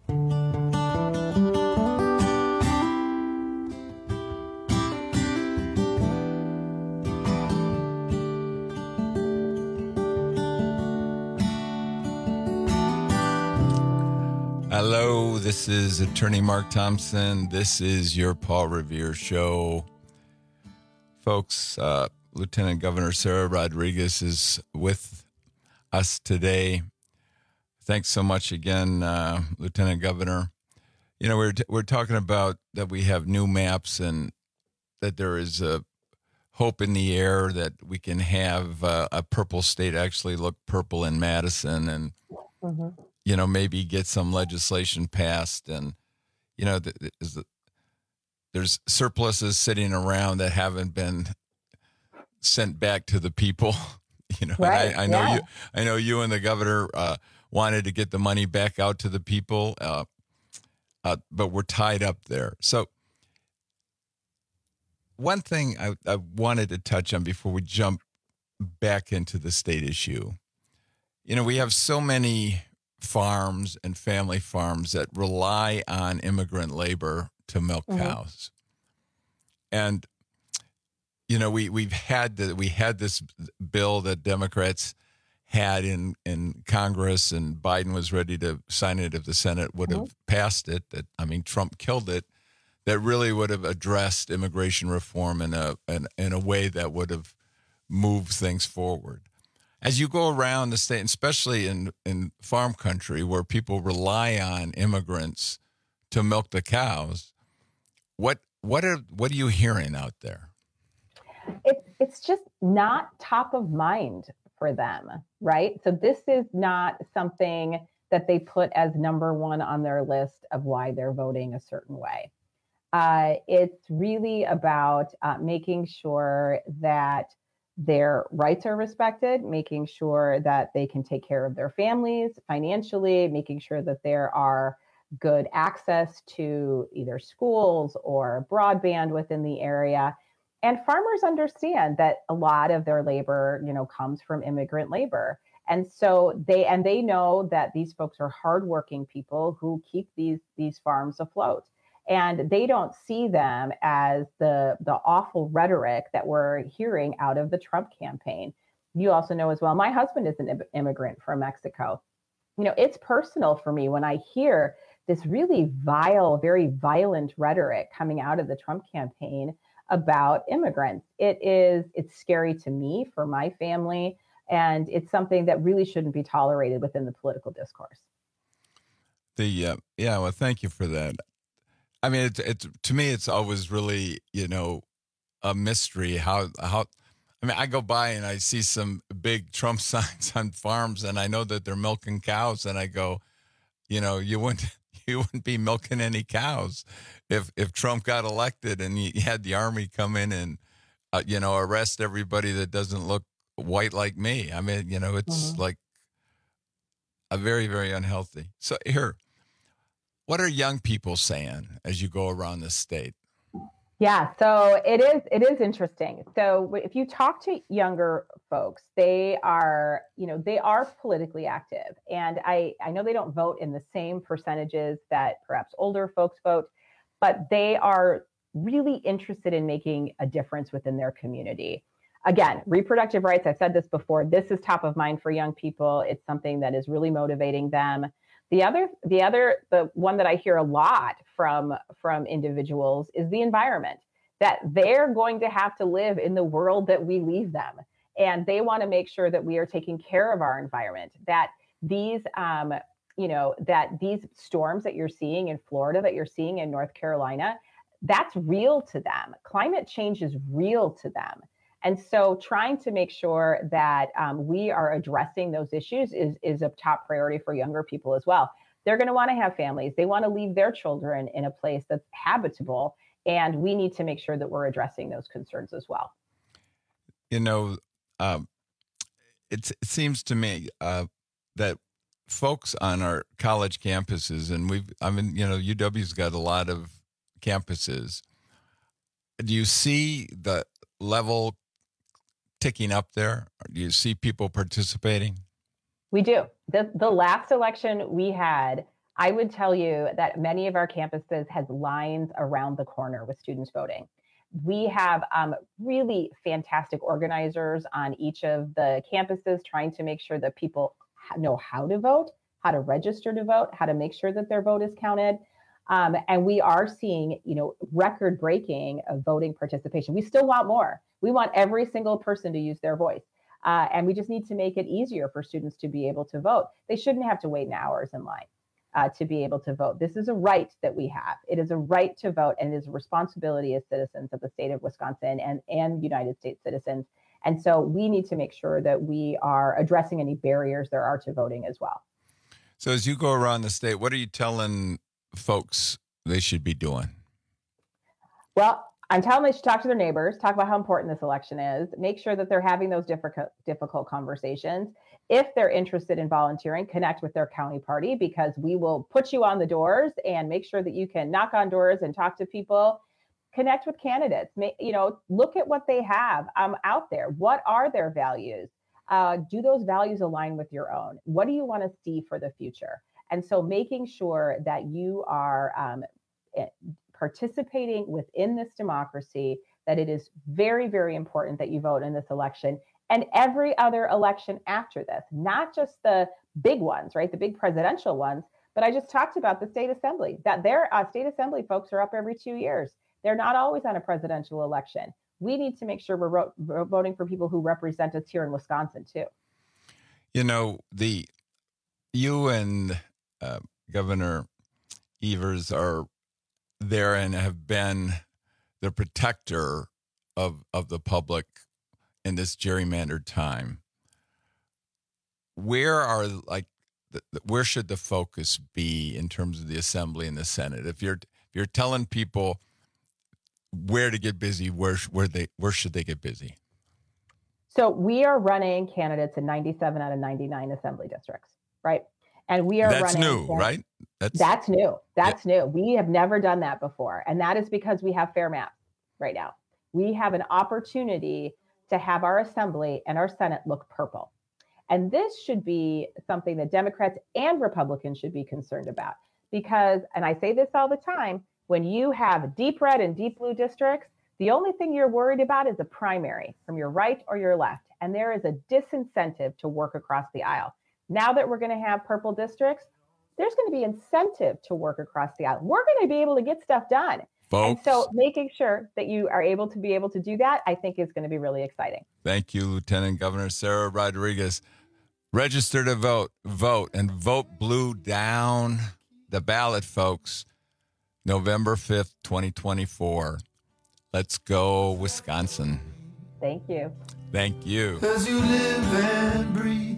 Hello, this is Attorney Mark Thompson. This is your Paul Revere Show. Folks, Lieutenant Governor Sarah Rodriguez is with us today. Thanks so much again, Lieutenant Governor. You know, we're talking about that we have new maps and that there is a hope in the air that we can have a purple state actually look purple in Madison and you know, maybe get some legislation passed. And, you know, there's surpluses sitting around that haven't been sent back to the people. You know, right. I know you and the governor wanted to get the money back out to the people, but we're tied up there. So one thing I wanted to touch on before we jump back into the state issue, you know, we have so many farms and family farms that rely on immigrant labor to milk cows. And, you know, we had this bill that Democrats had in Congress, and Biden was ready to sign it if the Senate would have passed it. Trump killed it. That really would have addressed immigration reform in a way that would have moved things forward. As you go around the state, especially in farm country where people rely on immigrants to milk the cows, what are you hearing out there? It's just not top of mind for them, right? So this is not something that they put as number one on their list of why they're voting a certain way. It's really about making sure that their rights are respected, making sure that they can take care of their families financially, making sure that there are good access to either schools or broadband within the area. And farmers understand that a lot of their labor, you know, comes from immigrant labor. And so they know that these folks are hardworking people who keep these farms afloat. And they don't see them as the awful rhetoric that we're hearing out of the Trump campaign. You also know as well, my husband is an immigrant from Mexico. You know, it's personal for me when I hear this really vile, very violent rhetoric coming out of the Trump campaign about immigrants. It's scary to me, for my family, and it's something that really shouldn't be tolerated within the political discourse. Well, thank you for that. I mean, it's to me, it's always really, you know, a mystery how. I mean, I go by and I see some big Trump signs on farms, and I know that they're milking cows, and I go, you know, you wouldn't be milking any cows if Trump got elected and he had the army come in and you know, arrest everybody that doesn't look white like me. I mean, you know, it's like a very, very unhealthy. So here. What are young people saying as you go around the state? Yeah, so it is interesting. So if you talk to younger folks, they are politically active. And I know they don't vote in the same percentages that perhaps older folks vote, but they are really interested in making a difference within their community. Again, reproductive rights, I've said this before, this is top of mind for young people. It's something that is really motivating them. The one that I hear a lot from individuals is the environment, that they're going to have to live in the world that we leave them. And they want to make sure that we are taking care of our environment, that these, that these storms that you're seeing in Florida, that you're seeing in North Carolina, that's real to them. Climate change is real to them. And so trying to make sure that we are addressing those issues is a top priority for younger people as well. They're going to want to have families. They want to leave their children in a place that's habitable. And we need to make sure that we're addressing those concerns as well. It seems to me that folks on our college campuses, and UW's got a lot of campuses. Do you see the level ticking up there? Do you see people participating? We do. The last election we had, I would tell you that many of our campuses has lines around the corner with students voting. We have really fantastic organizers on each of the campuses trying to make sure that people know how to vote, how to register to vote, how to make sure that their vote is counted. And we are seeing, record-breaking voting participation. We still want more. We want every single person to use their voice. And we just need to make it easier for students to be able to vote. They shouldn't have to wait hours in line to be able to vote. This is a right that we have. It is a right to vote, and it is a responsibility as citizens of the state of Wisconsin and United States citizens. And so we need to make sure that we are addressing any barriers there are to voting as well. So as you go around the state, what are you telling folks they should be doing? Well, I'm telling them they should talk to their neighbors, talk about how important this election is, make sure that they're having those difficult conversations. If they're interested in volunteering, connect with their county party, because we will put you on the doors and make sure that you can knock on doors and talk to people. Connect with candidates. Look at what they have out there. What are their values? Do those values align with your own? What do you want to see for the future? And so making sure that you are participating within this democracy, that it is very, very important that you vote in this election and every other election after this, not just the big ones, right? The big presidential ones, but I just talked about the state assembly, that their state assembly folks are up every 2 years. They're not always on a presidential election. We need to make sure we're voting for people who represent us here in Wisconsin too. You and Governor Evers are there and have been the protector of the public in this gerrymandered time. Where should the focus be in terms of the Assembly and the Senate? If you're telling people where to get busy, where should they get busy? So we are running candidates in 97 out of 99 assembly districts, right? And we are That's running. New, right? That's new. That's new. We have never done that before. And that is because we have fair maps right now. We have an opportunity to have our assembly and our Senate look purple. And this should be something that Democrats and Republicans should be concerned about. Because, and I say this all the time, when you have deep red and deep blue districts, the only thing you're worried about is a primary from your right or your left. And there is a disincentive to work across the aisle. Now that we're going to have purple districts, there's going to be incentive to work across the aisle. We're going to be able to get stuff done. Folks. And so making sure that you are able to do that, I think is going to be really exciting. Thank you, Lieutenant Governor Sarah Rodriguez. Register to vote, and vote blue down the ballot, folks. November 5th, 2024. Let's go, Wisconsin. Thank you. Thank you. 'Cause you live and breathe.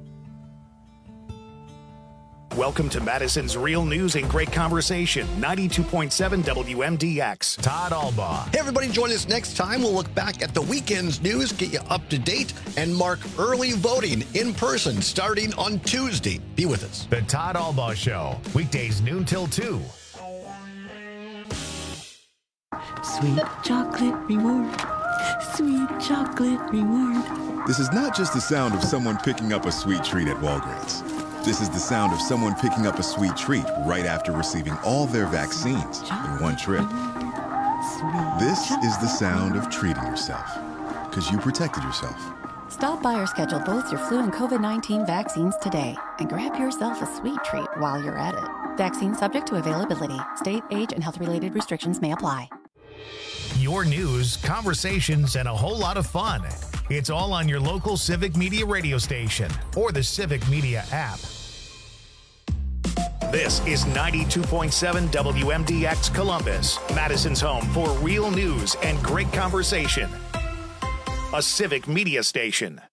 Welcome to Madison's Real News and Great Conversation, 92.7 WMDX. Todd Albaugh. Hey, everybody, join us next time. We'll look back at the weekend's news, get you up to date, and mark early voting in person starting on Tuesday. Be with us. The Todd Albaugh Show, weekdays noon till 2. Sweet chocolate reward. Sweet chocolate reward. This is not just the sound of someone picking up a sweet treat at Walgreens. This is the sound of someone picking up a sweet treat right after receiving all their vaccines in one trip. This is the sound of treating yourself, because you protected yourself. Stop by or schedule both your flu and COVID-19 vaccines today and grab yourself a sweet treat while you're at it. Vaccine subject to availability. State, age, and health-related restrictions may apply. Your news, conversations, and a whole lot of fun. It's all on your local Civic Media radio station or the Civic Media app. This is 92.7 WMDX Columbus, Madison's home for real news and great conversation. A Civic Media station.